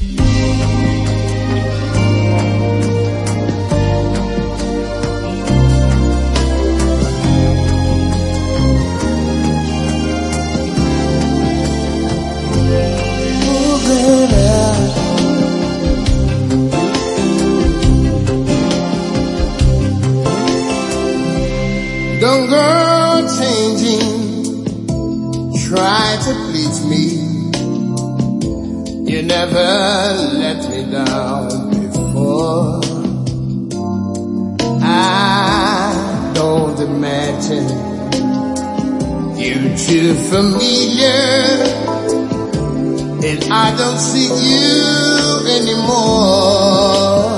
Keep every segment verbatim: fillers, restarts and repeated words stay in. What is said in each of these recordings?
Don't go changing, try to please me. You never let me down before. I don't imagine you're too familiar, and I don't see you anymore.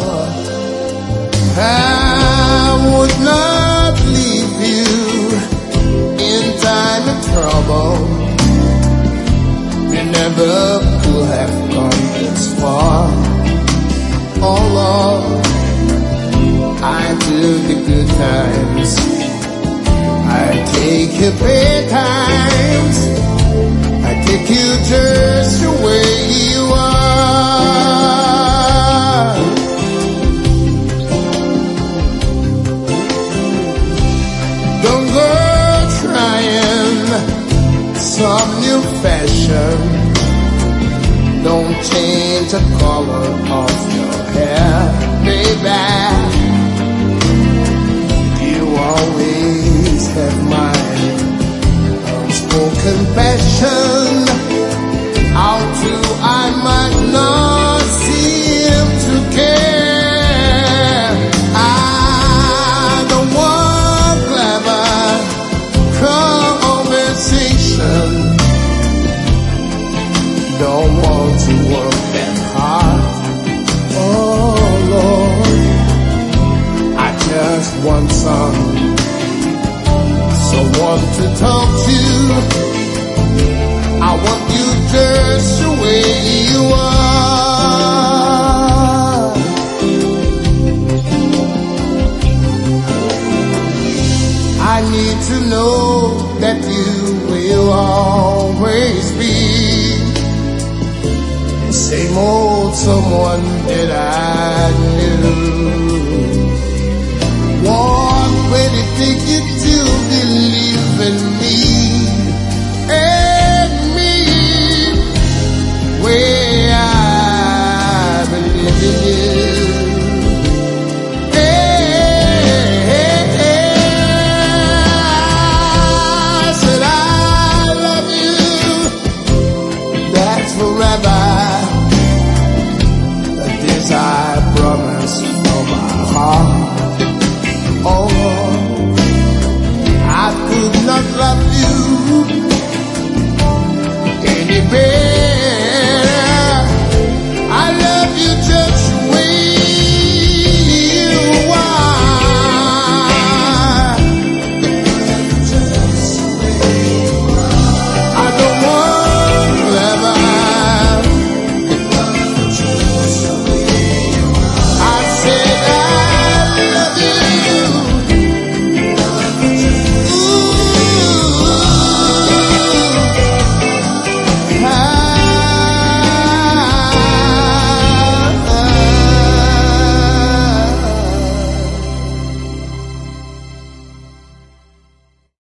I would not leave you in time of trouble. You never could have gone this far. Oh Lord, I took the good times, I take your bad times, I take you just the way you are. Don't go trying some new fashion. Don't change the color of your hair, baby. You always have my unspoken passion. Although I might not seem to care, I don't want clever conversation. Don't want to work that hard. Oh Lord, I just want some someone to talk to. I want you just the way you are. I need to know that you will always be the same old someone that I knew.